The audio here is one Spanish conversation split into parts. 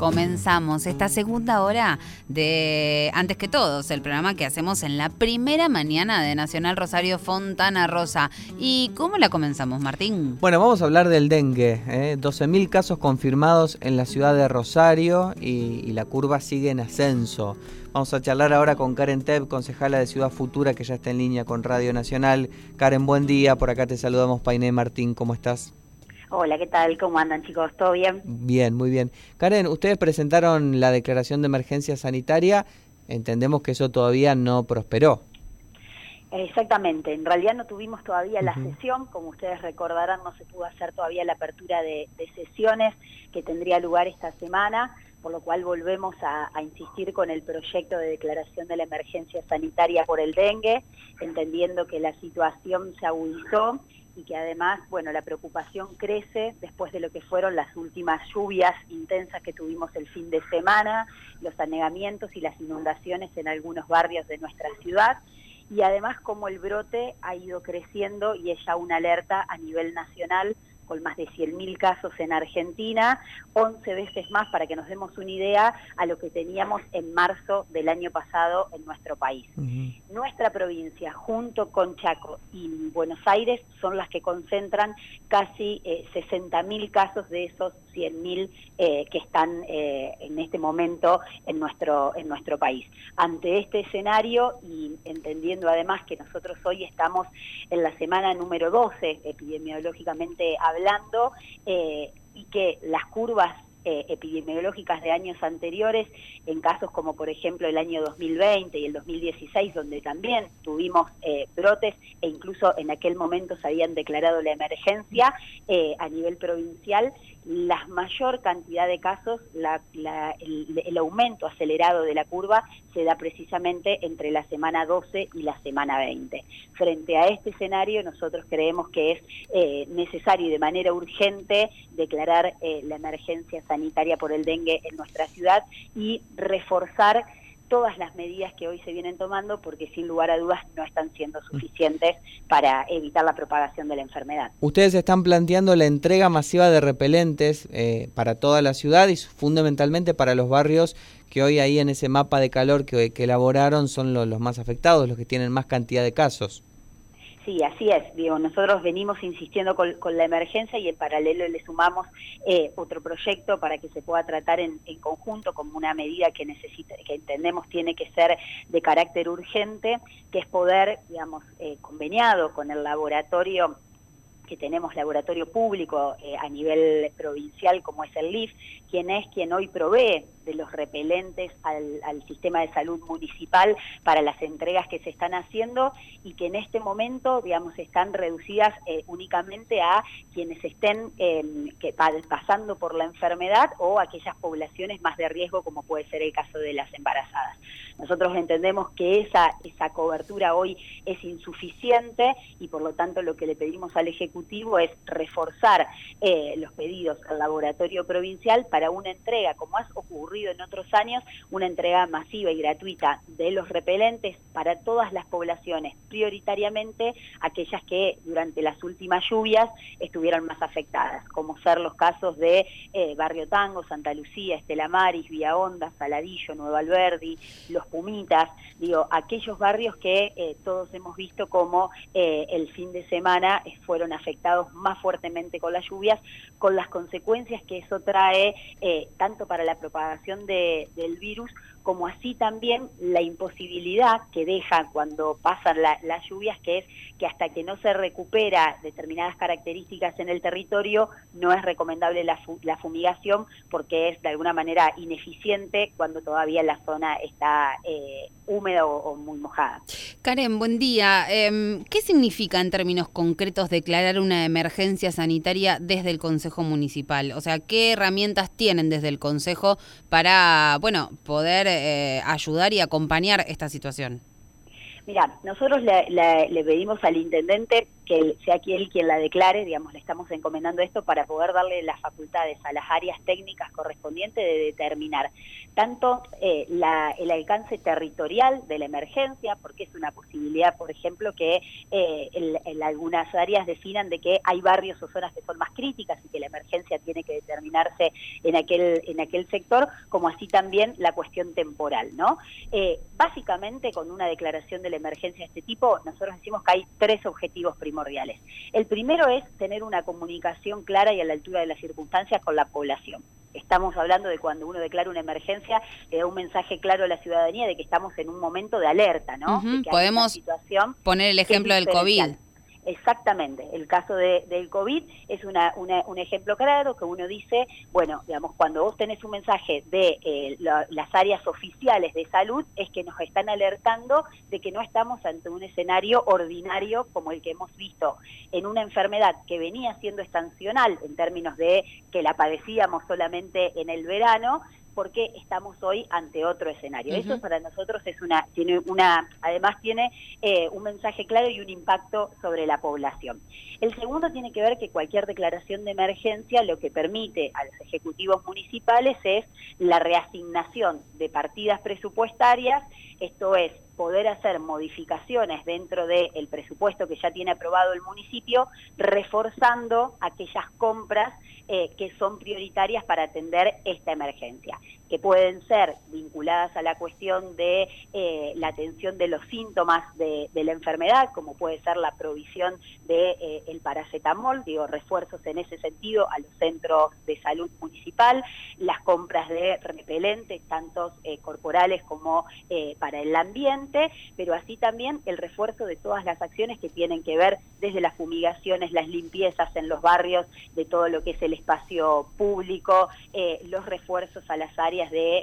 comenzamos esta segunda hora de Antes que Todos, el programa que hacemos en la primera mañana de Nacional Rosario Fontana Rosa. ¿Y cómo la comenzamos, Martín? Bueno, vamos a hablar del dengue. 12.000 casos confirmados en la ciudad de Rosario y la curva sigue en ascenso. Vamos a charlar ahora con Karen Teb, concejala de Ciudad Futura, que ya está en línea con Radio Nacional. Karen, buen día. Por acá te saludamos, Painé Martín. ¿Cómo estás? Hola, ¿qué tal? ¿Cómo andan, chicos? ¿Todo bien? Bien, muy bien. Karen, ustedes presentaron la declaración de emergencia sanitaria. Entendemos que eso todavía no prosperó. Exactamente. En realidad no tuvimos todavía la sesión. Como ustedes recordarán, no se pudo hacer todavía la apertura de sesiones que tendría lugar esta semana, por lo cual volvemos a insistir con el proyecto de declaración de la emergencia sanitaria por el dengue, entendiendo que la situación se agudizó y que además, bueno, la preocupación crece después de lo que fueron las últimas lluvias intensas que tuvimos el fin de semana, los anegamientos y las inundaciones en algunos barrios de nuestra ciudad, y además como el brote ha ido creciendo y es ya una alerta a nivel nacional, con más de 100.000 casos en Argentina, 11 veces más, para que nos demos una idea, a lo que teníamos en marzo del año pasado en nuestro país. Nuestra provincia, junto con Chaco y Buenos Aires, son las que concentran casi 60.000 casos de esos 100.000 que están en este momento en nuestro país. Ante este escenario, y entendiendo además que nosotros hoy estamos en la semana número 12, epidemiológicamente hablando, y que las curvas epidemiológicas de años anteriores, en casos como por ejemplo el año 2020 y el 2016, donde también tuvimos brotes e incluso en aquel momento se habían declarado la emergencia a nivel provincial, la mayor cantidad de casos, el aumento acelerado de la curva se da precisamente entre la semana 12 y la semana 20. Frente a este escenario, nosotros creemos que es necesario y de manera urgente declarar la emergencia sanitaria por el dengue en nuestra ciudad y reforzar todas las medidas que hoy se vienen tomando, porque sin lugar a dudas no están siendo suficientes para evitar la propagación de la enfermedad. Ustedes están planteando la entrega masiva de repelentes para toda la ciudad y fundamentalmente para los barrios que hoy ahí en ese mapa de calor que elaboraron son los más afectados, los que tienen más cantidad de casos. Sí, así es. Digo, nosotros venimos insistiendo con la emergencia y en paralelo le sumamos otro proyecto para que se pueda tratar en conjunto como una medida que entendemos tiene que ser de carácter urgente, que es poder, digamos, conveniado con el laboratorio que tenemos, laboratorio público a nivel provincial como es el LIF, quien hoy provee de los repelentes al sistema de salud municipal para las entregas que se están haciendo y que en este momento, digamos, están reducidas únicamente a quienes estén pasando por la enfermedad o aquellas poblaciones más de riesgo, como puede ser el caso de las embarazadas. Nosotros entendemos que esa cobertura hoy es insuficiente y por lo tanto lo que le pedimos al Ejecutivo es reforzar los pedidos al laboratorio provincial para una entrega, como ha ocurrido en otros años, una entrega masiva y gratuita de los repelentes para todas las poblaciones, prioritariamente aquellas que durante las últimas lluvias estuvieron más afectadas, como ser los casos de Barrio Tango, Santa Lucía, Estela Maris, Vía Honda, Saladillo, Nueva Alberdi, Los Pumitas, digo, aquellos barrios que todos hemos visto como el fin de semana fueron afectados más fuertemente con las lluvias, con las consecuencias que eso trae tanto para la propagación del virus, como así también la imposibilidad que deja cuando pasan las lluvias, que es que hasta que no se recupera determinadas características en el territorio, no es recomendable la fumigación, porque es de alguna manera ineficiente cuando todavía la zona está húmeda o muy mojada. Karen, buen día. ¿Qué significa en términos concretos declarar una emergencia sanitaria desde el Consejo Municipal? O sea, ¿qué herramientas tienen desde el Consejo para, bueno, poder ayudar y acompañar esta situación? Mira, nosotros le pedimos al intendente sea él quien la declare, digamos, le estamos encomendando esto para poder darle las facultades a las áreas técnicas correspondientes de determinar tanto el alcance territorial de la emergencia, porque es una posibilidad, por ejemplo, que en algunas áreas definan de que hay barrios o zonas que son más críticas y que la emergencia tiene que determinarse en aquel sector, como así también la cuestión temporal, ¿no? Básicamente, con una declaración de la emergencia de este tipo, nosotros decimos que hay 3 objetivos primordiales. El primero es tener una comunicación clara y a la altura de las circunstancias con la población. Estamos hablando de cuando uno declara una emergencia, le da un mensaje claro a la ciudadanía de que estamos en un momento de alerta, ¿no? De que podemos hay una situación poner el ejemplo del COVID. Exactamente, el caso del COVID es un ejemplo claro que uno dice, bueno, digamos, cuando vos tenés un mensaje de las áreas oficiales de salud, es que nos están alertando de que no estamos ante un escenario ordinario como el que hemos visto en una enfermedad que venía siendo estacional en términos de que la padecíamos solamente en el verano, porque estamos hoy ante otro escenario. Eso para nosotros además tiene un mensaje claro y un impacto sobre la población. El segundo tiene que ver que cualquier declaración de emergencia lo que permite a los ejecutivos municipales es la reasignación de partidas presupuestarias, esto es, poder hacer modificaciones dentro del presupuesto que ya tiene aprobado el municipio, reforzando aquellas compras que son prioritarias para atender esta emergencia, que pueden ser vinculadas a la cuestión de la atención de los síntomas de la enfermedad, como puede ser la provisión de el paracetamol, refuerzos en ese sentido a los centros de salud municipal, las compras de repelentes, tanto corporales como para el ambiente, pero así también el refuerzo de todas las acciones que tienen que ver desde las fumigaciones, las limpiezas en los barrios, de todo lo que es el espacio público, los refuerzos a las áreas de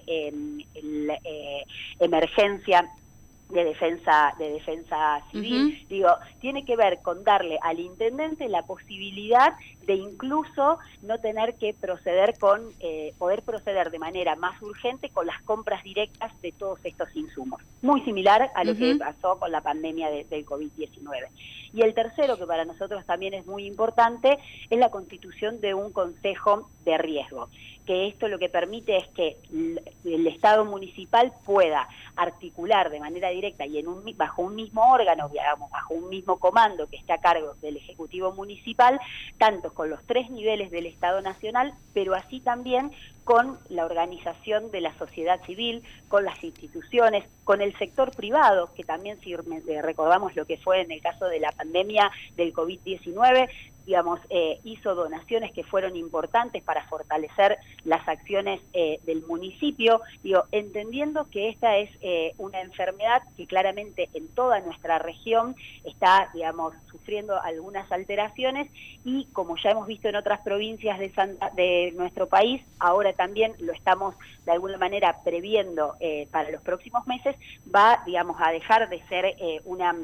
emergencia, de defensa civil, tiene que ver con darle al intendente la posibilidad de incluso no tener que proceder poder proceder de manera más urgente con las compras directas de todos estos insumos. Muy similar a lo que pasó con la pandemia del COVID-19. Y el tercero, que para nosotros también es muy importante, es la constitución de un consejo de riesgo, que esto lo que permite es que el Estado municipal pueda articular de manera directa y bajo un mismo órgano, digamos, bajo un mismo comando que esté a cargo del Ejecutivo Municipal, tanto con los 3 niveles del Estado Nacional, pero así también con la organización de la sociedad civil, con las instituciones, con el sector privado, que también, si recordamos lo que fue en el caso de la pandemia del COVID-19, digamos, hizo donaciones que fueron importantes para fortalecer las acciones del municipio, entendiendo que esta es una enfermedad que claramente en toda nuestra región está, digamos, sufriendo algunas alteraciones y como ya hemos visto en otras provincias de nuestro país, ahora también lo estamos de alguna manera previendo para los próximos meses, va, digamos, a dejar de ser una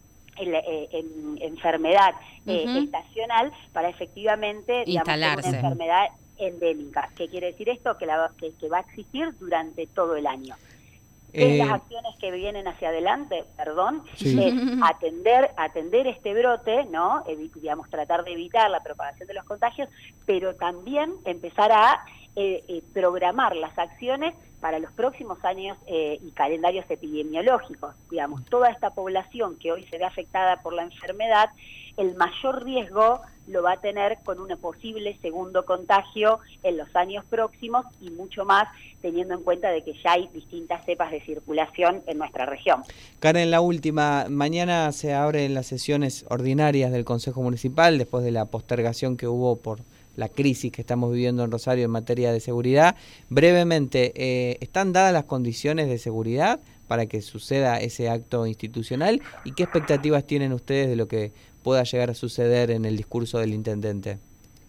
enfermedad estacional para efectivamente, digamos, una enfermedad endémica. ¿Qué quiere decir esto? Que va a existir durante todo el año. Las acciones que vienen hacia adelante, es atender este brote, ¿no? Digamos, tratar de evitar la propagación de los contagios, pero también empezar a programar las acciones para los próximos años y calendarios epidemiológicos. Digamos, toda esta población que hoy se ve afectada por la enfermedad, el mayor riesgo lo va a tener con un posible segundo contagio en los años próximos y mucho más teniendo en cuenta de que ya hay distintas cepas de circulación en nuestra región. Karen, la última. Mañana se abren las sesiones ordinarias del Consejo Municipal después de la postergación que hubo por la crisis que estamos viviendo en Rosario en materia de seguridad. Brevemente, ¿están dadas las condiciones de seguridad para que suceda ese acto institucional? ¿Y qué expectativas tienen ustedes de lo que pueda llegar a suceder en el discurso del intendente?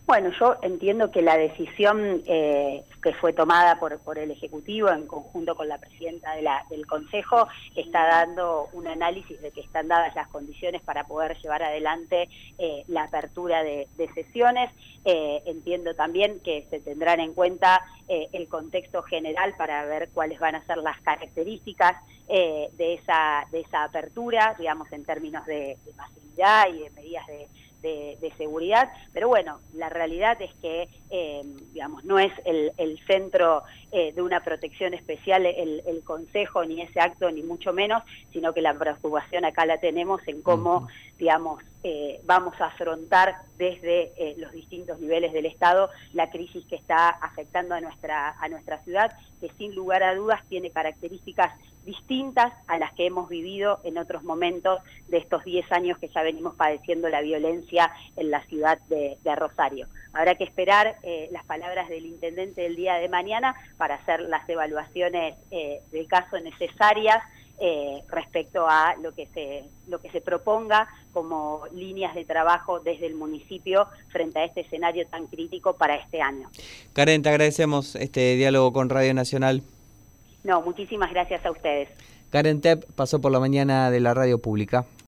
Bueno, yo entiendo que la decisión que fue tomada por el Ejecutivo en conjunto con la presidenta del Consejo está dando un análisis de que están dadas las condiciones para poder llevar adelante la apertura de sesiones. Entiendo también que se tendrán en cuenta el contexto general para ver cuáles van a ser las características de esa apertura, digamos, en términos de masividad y de medidas de seguridad, pero bueno, la realidad es que, digamos, no es el centro de una protección especial el Consejo, ni ese acto, ni mucho menos, sino que la preocupación acá la tenemos en cómo, digamos, vamos a afrontar desde los distintos niveles del Estado la crisis que está afectando a nuestra ciudad, que sin lugar a dudas tiene características distintas a las que hemos vivido en otros momentos de estos 10 años que ya venimos padeciendo la violencia en la ciudad de Rosario. Habrá que esperar las palabras del intendente del día de mañana para hacer las evaluaciones del caso necesarias respecto a lo que se proponga como líneas de trabajo desde el municipio frente a este escenario tan crítico para este año. Karen, te agradecemos este diálogo con Radio Nacional. No, muchísimas gracias a ustedes. Karen Tepp pasó por la mañana de la radio pública.